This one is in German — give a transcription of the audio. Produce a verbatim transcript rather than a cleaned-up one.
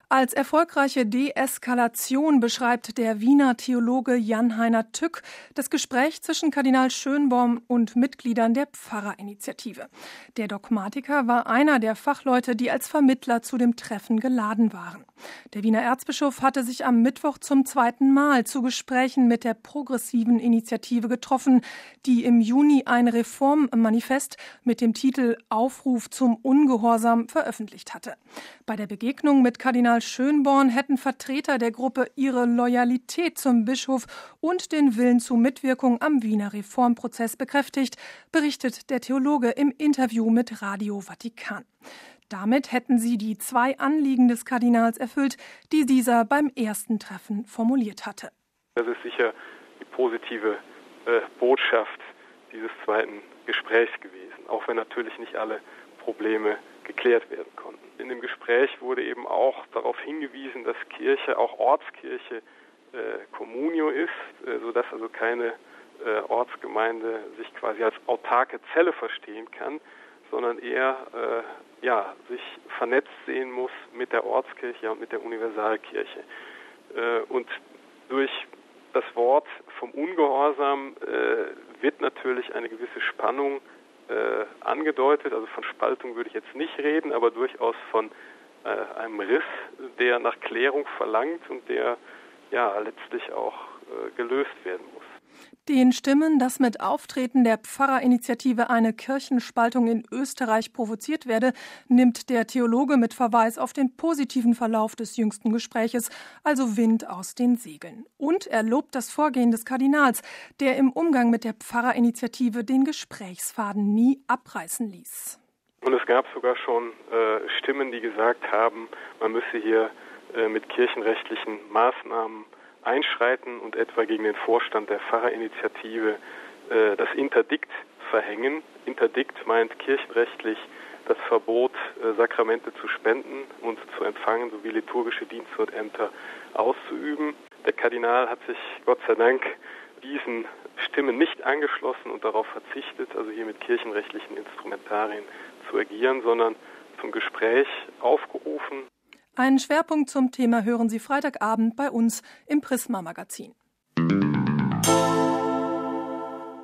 Als erfolgreiche Deeskalation beschreibt der Wiener Theologe Jan-Heiner Tück das Gespräch zwischen Kardinal Schönborn und Mitgliedern der Pfarrerinitiative. Der Dogmatiker war einer der Fachleute, die als Vermittler zu dem Treffen geladen waren. Der Wiener Erzbischof hatte sich am Mittwoch zum zweiten Mal zu Gesprächen mit der progressiven Initiative getroffen, die im Juni ein Reformmanifest mit dem Titel Aufruf zum Ungehorsam veröffentlicht hatte. Bei der Begegnung mit Kardinal Schönborn hätten Vertreter der Gruppe ihre Loyalität zum Bischof und den Willen zur Mitwirkung am Wiener Reformprozess bekräftigt, berichtet der Theologe im Interview mit Radio Vatikan. Damit hätten sie die zwei Anliegen des Kardinals erfüllt, die dieser beim ersten Treffen formuliert hatte. Das ist sicher die positive äh, Botschaft dieses zweiten Gesprächs gewesen, auch wenn natürlich nicht alle Probleme geklärt werden konnten. In dem Gespräch wurde eben auch darauf hingewiesen, dass Kirche auch Ortskirche äh, Communio ist, äh, sodass also keine äh, Ortsgemeinde sich quasi als autarke Zelle verstehen kann, sondern eher äh, ja, sich vernetzt sehen muss mit der Ortskirche und mit der Universalkirche. Äh, und durch das Wort vom Ungehorsam äh, wird natürlich eine gewisse Spannung Äh, angedeutet, also von Spaltung würde ich jetzt nicht reden, aber durchaus von äh, einem Riss, der nach Klärung verlangt und der ja letztlich auch äh, gelöst werden muss. Den Stimmen, dass mit Auftreten der Pfarrerinitiative eine Kirchenspaltung in Österreich provoziert werde, nimmt der Theologe mit Verweis auf den positiven Verlauf des jüngsten Gespräches, also Wind aus den Segeln. Und er lobt das Vorgehen des Kardinals, der im Umgang mit der Pfarrerinitiative den Gesprächsfaden nie abreißen ließ. Und es gab sogar schon äh, Stimmen, die gesagt haben, man müsse hier äh, mit kirchenrechtlichen Maßnahmen einschreiten und etwa gegen den Vorstand der Pfarrerinitiative äh, das Interdikt verhängen. Interdikt meint kirchenrechtlich das Verbot, äh, Sakramente zu spenden und zu empfangen sowie liturgische Dienste und Ämter auszuüben. Der Kardinal hat sich Gott sei Dank diesen Stimmen nicht angeschlossen und darauf verzichtet, also hier mit kirchenrechtlichen Instrumentarien zu agieren, sondern zum Gespräch aufgerufen. Einen Schwerpunkt zum Thema hören Sie Freitagabend bei uns im Prisma Magazin.